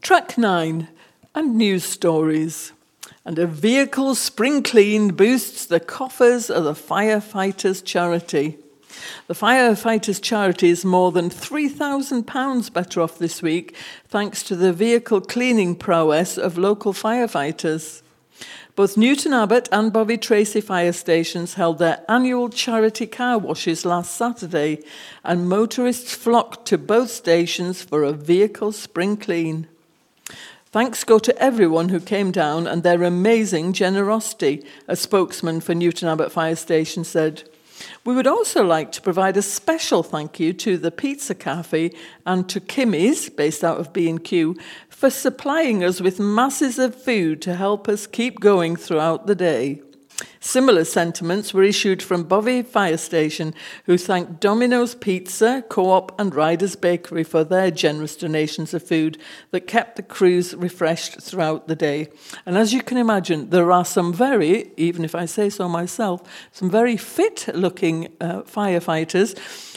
Track 9 and news stories. And a vehicle spring clean boosts the coffers of the Firefighters Charity. The Firefighters Charity is more than £3,000 better off this week thanks to the vehicle cleaning prowess of local firefighters. Both Newton Abbot and Bovey Tracy fire stations held their annual charity car washes last Saturday, and motorists flocked to both stations for a vehicle spring clean. Thanks go to everyone who came down and their amazing generosity, a spokesman for Newton Abbot Fire Station said. We would also like to provide a special thank you to the Pizza Cafe and to Kimmy's, based out of B&Q, for supplying us with masses of food to help us keep going throughout the day. Similar sentiments were issued from Bovey Fire Station, who thanked Domino's Pizza, Co-op and Riders Bakery for their generous donations of food that kept the crews refreshed throughout the day. And as you can imagine, there are some very, even if I say so myself, some very fit-looking firefighters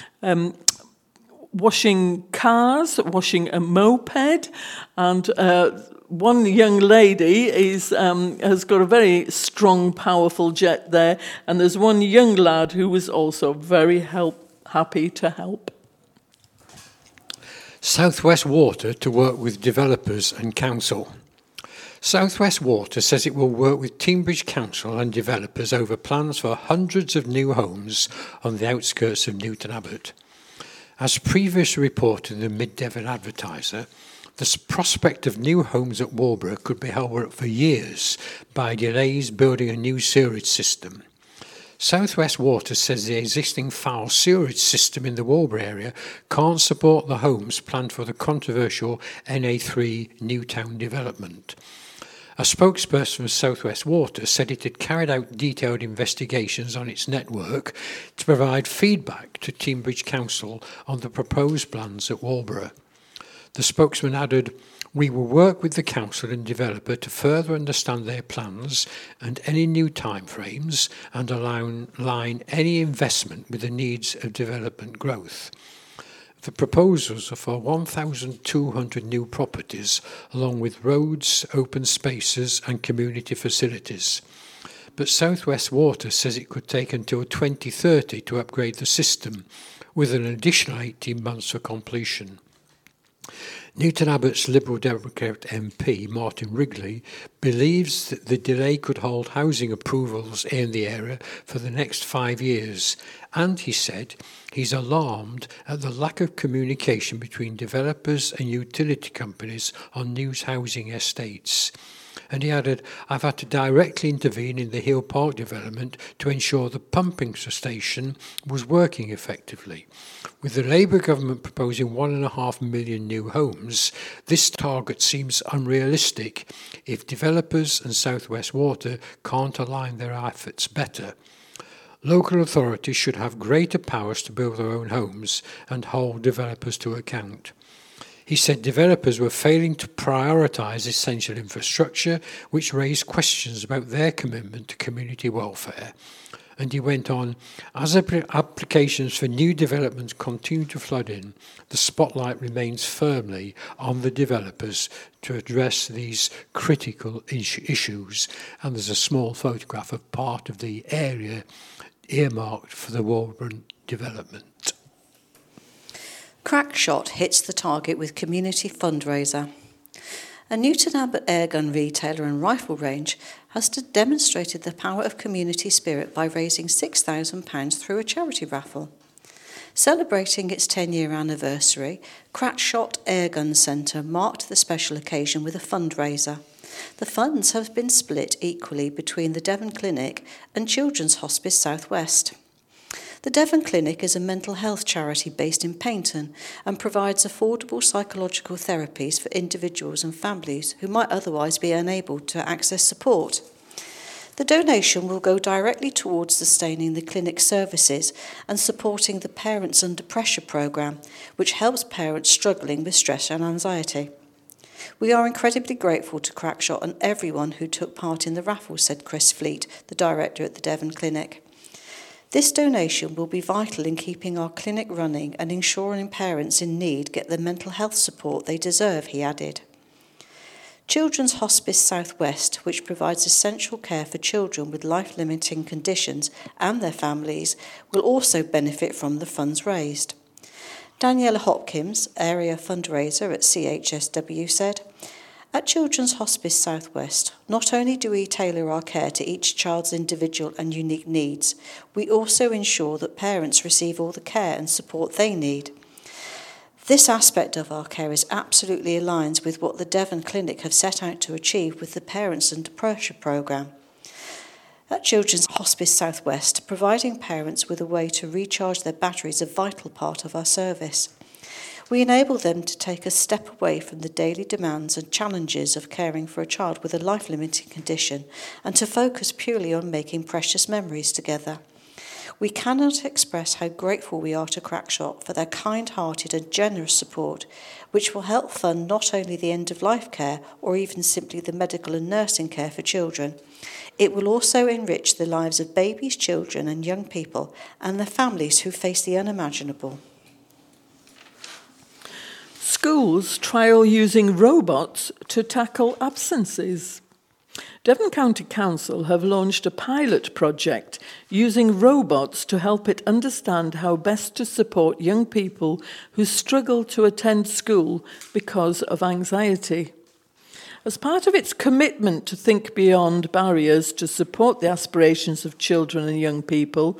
washing cars, washing a moped, and one young lady has got a very strong, powerful jet there, and there's one young lad who was also very happy to help. South West Water to work with developers and council. South West Water says it will work with Teignbridge Council and developers over plans for hundreds of new homes on the outskirts of Newton Abbot. As previously reported in the Mid-Devon Advertiser, the prospect of new homes at Walborough could be held up for years by delays building a new sewerage system. South West Water says the existing foul sewerage system in the Walborough area can't support the homes planned for the controversial NA3 Newtown development. A spokesperson for South West Water said it had carried out detailed investigations on its network to provide feedback to Teignbridge Council on the proposed plans at Walborough. The spokesman added, "We will work with the council and developer to further understand their plans and any new timeframes and align any investment with the needs of development growth." The proposals are for 1,200 new properties, along with roads, open spaces and community facilities. But South West Water says it could take until 2030 to upgrade the system, with an additional 18 months for completion. Newton Abbot's Liberal Democrat MP, Martin Wrigley, believes that the delay could hold housing approvals in the area for the next 5 years, and he said he's alarmed at the lack of communication between developers and utility companies on new housing estates. And he added, "I've had to directly intervene in the Hill Park development to ensure the pumping station was working effectively. With the Labour government proposing 1.5 million new homes, this target seems unrealistic if developers and South West Water can't align their efforts better. Local authorities should have greater powers to build their own homes and hold developers to account." He said developers were failing to prioritise essential infrastructure, which raised questions about their commitment to community welfare. And he went on, "As applications for new developments continue to flood in, the spotlight remains firmly on the developers to address these critical issues." And there's a small photograph of part of the area earmarked for the Walborough development. Crackshot hits the target with community fundraiser. A Newton Abbot airgun retailer and rifle range has demonstrated the power of community spirit by raising £6,000 through a charity raffle. Celebrating its 10-year anniversary, Crackshot Airgun Centre marked the special occasion with a fundraiser. The funds have been split equally between the Devon Clinic and Children's Hospice South West. The Devon Clinic is a mental health charity based in Paignton and provides affordable psychological therapies for individuals and families who might otherwise be unable to access support. The donation will go directly towards sustaining the clinic's services and supporting the Parents Under Pressure programme, which helps parents struggling with stress and anxiety. "We are incredibly grateful to Crackshot and everyone who took part in the raffle," said Chris Fleet, the director at the Devon Clinic. "This donation will be vital in keeping our clinic running and ensuring parents in need get the mental health support they deserve," he added. Children's Hospice South West, which provides essential care for children with life-limiting conditions and their families, will also benefit from the funds raised. Daniela Hopkins, area fundraiser at CHSW, said, "At Children's Hospice South West, not only do we tailor our care to each child's individual and unique needs, we also ensure that parents receive all the care and support they need. This aspect of our care is absolutely aligns with what the Devon Clinic have set out to achieve with the Parents Under Pressure programme. At Children's Hospice South West, providing parents with a way to recharge their batteries is a vital part of our service. We enable them to take a step away from the daily demands and challenges of caring for a child with a life-limiting condition and to focus purely on making precious memories together. We cannot express how grateful we are to Crackshot for their kind-hearted and generous support, which will help fund not only the end-of-life care or even simply the medical and nursing care for children. It will also enrich the lives of babies, children and young people and their families who face the unimaginable." Schools trial using robots to tackle absences. Devon County Council have launched a pilot project using robots to help it understand how best to support young people who struggle to attend school because of anxiety. As part of its commitment to think beyond barriers to support the aspirations of children and young people,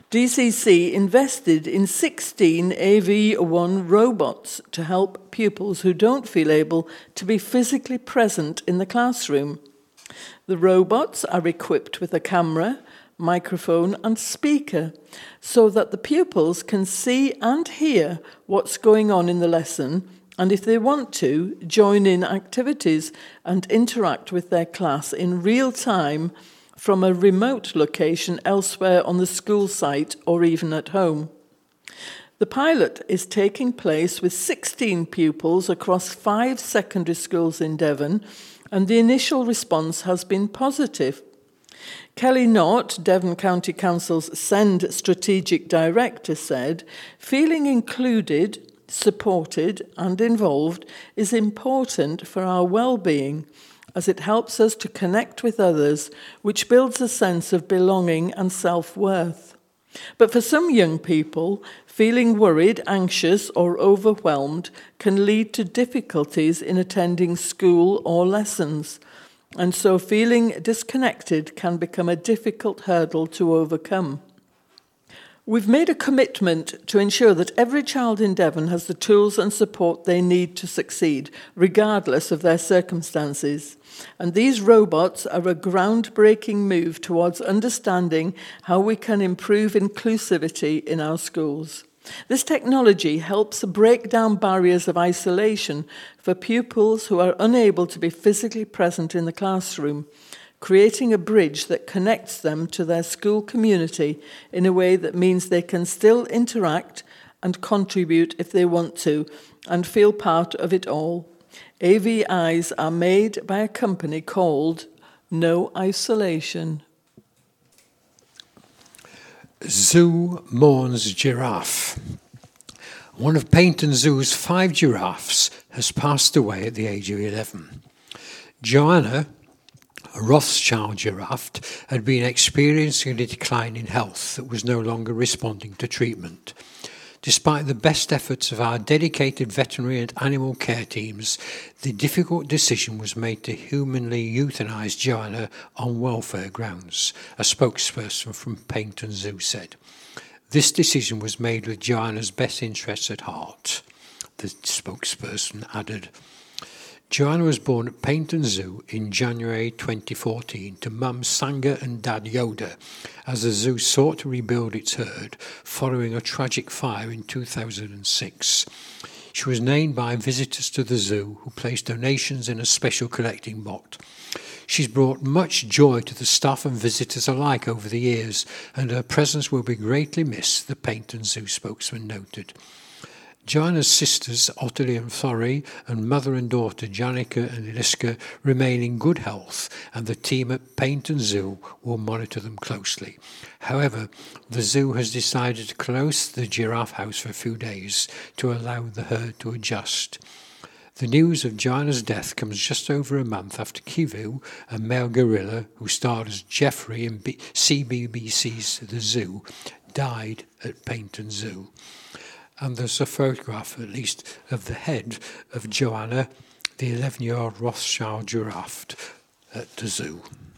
DCC invested in 16 AV1 robots to help pupils who don't feel able to be physically present in the classroom. The robots are equipped with a camera, microphone and speaker so that the pupils can see and hear what's going on in the lesson and, if they want to, join in activities and interact with their class in real time from a remote location elsewhere on the school site or even at home. The pilot is taking place with 16 pupils across 5 secondary schools in Devon, and the initial response has been positive. Kelly Knott, Devon County Council's SEND Strategic Director, said, "Feeling included, supported and involved is important for our well-being, as it helps us to connect with others, which builds a sense of belonging and self-worth. But for some young people, feeling worried, anxious or overwhelmed can lead to difficulties in attending school or lessons, and so feeling disconnected can become a difficult hurdle to overcome. We've made a commitment to ensure that every child in Devon has the tools and support they need to succeed, regardless of their circumstances. And these robots are a groundbreaking move towards understanding how we can improve inclusivity in our schools. This technology helps break down barriers of isolation for pupils who are unable to be physically present in the classroom, creating a bridge that connects them to their school community in a way that means they can still interact and contribute if they want to and feel part of it all. AVIs are made by a company called No Isolation. Zoo mourns giraffe. One of Paignton Zoo's 5 giraffes has passed away at the age of 11. Joanna, a Rothschild giraffe, had been experiencing a decline in health that was no longer responding to treatment. Despite the best efforts of our dedicated veterinary and animal care teams, the difficult decision was made to humanly euthanize Joanna on welfare grounds, a spokesperson from Paignton Zoo said. This decision was made with Joanna's best interests at heart, the spokesperson added. Joanna was born at Paignton Zoo in January 2014 to Mum Sanga and Dad Yoda as the zoo sought to rebuild its herd following a tragic fire in 2006. She was named by visitors to the zoo who placed donations in a special collecting box. She's brought much joy to the staff and visitors alike over the years, and her presence will be greatly missed, the Paignton Zoo spokesman noted. Joanna's sisters, Ottilie and Thorry, and mother and daughter, Janica and Eliska, remain in good health, and the team at Paignton Zoo will monitor them closely. However, the zoo has decided to close the giraffe house for a few days to allow the herd to adjust. The news of Joanna's death comes just over a month after Kivu, a male gorilla who starred as Geoffrey in CBBC's The Zoo, died at Paynton Zoo. And there's a photograph, at least, of the head of Joanna, the 11-year-old Rothschild giraffe, at the zoo.